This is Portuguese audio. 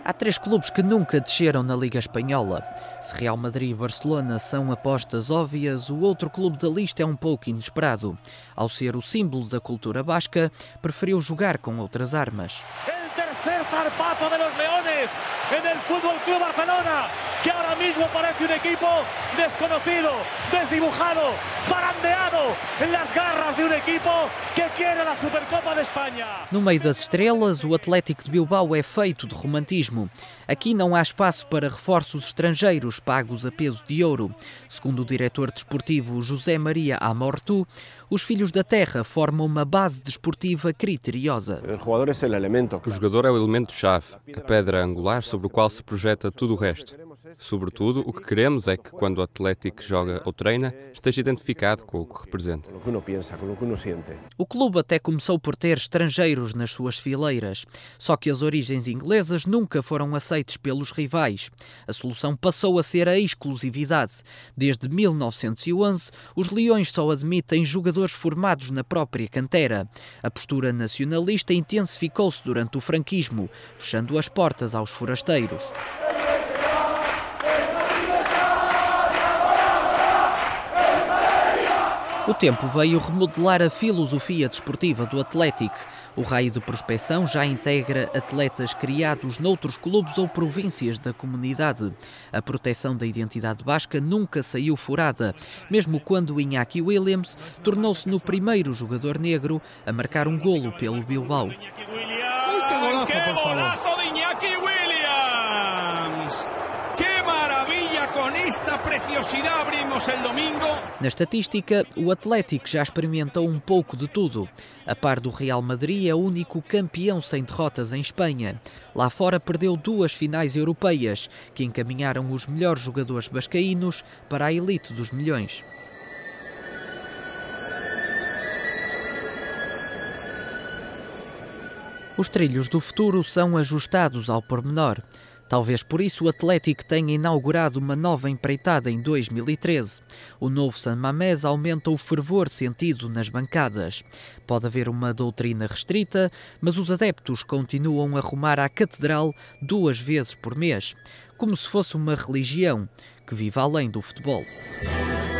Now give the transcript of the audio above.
Há 3 clubes que nunca desceram na Liga Espanhola. Se Real Madrid e Barcelona são apostas óbvias, o outro clube da lista é um pouco inesperado. Ao ser o símbolo da cultura basca, preferiu jogar com outras armas. El tercer zarpazo de los Leones en el Fútbol Club Barcelona, que ahora mismo parece un equipo desconocido, desdibujado, zarandeado en las garras de un equipo que quiere la Supercopa de España. No meio das estrelas, o Atlético de Bilbao é feito de romantismo. Aqui não há espaço para reforços estrangeiros pagos a peso de ouro. Segundo o diretor desportivo José Maria Amortu, os filhos da terra formam uma base desportiva criteriosa. O jogador é o elemento-chave, a pedra angular sobre o qual se projeta tudo o resto. Sobretudo, o que queremos é que, quando o Atlético joga ou treina, esteja identificado com o que representa. O clube até começou por ter estrangeiros nas suas fileiras, só que as origens inglesas nunca foram aceites pelos rivais. A solução passou a ser a exclusividade. Desde 1911, os Leões só admitem jogadores formados na própria cantera. A postura nacionalista intensificou-se durante o franquismo, fechando as portas aos forasteiros. O tempo veio remodelar a filosofia desportiva do Atlético. O raio de prospecção já integra atletas criados noutros clubes ou províncias da comunidade. A proteção da identidade basca nunca saiu furada, mesmo quando Iñaki Williams tornou-se no primeiro jogador negro a marcar um golo pelo Bilbao. ¡Qué golazo de Iñaki Williams! ¡Qué maravilla! Con esta preciosidad abrimos el domingo. Na estatística, o Atlético já experimentou um pouco de tudo. A par do Real Madrid, é o único campeão sem derrotas em Espanha. Lá fora perdeu 2 finais europeias, que encaminharam os melhores jogadores bascaínos para a elite dos milhões. Os trilhos do futuro são ajustados ao pormenor. Talvez por isso o Atlético tenha inaugurado uma nova empreitada em 2013. O novo San Mamés aumenta o fervor sentido nas bancadas. Pode haver uma doutrina restrita, mas os adeptos continuam a rumar à catedral 2 vezes por mês, como se fosse uma religião que vive além do futebol.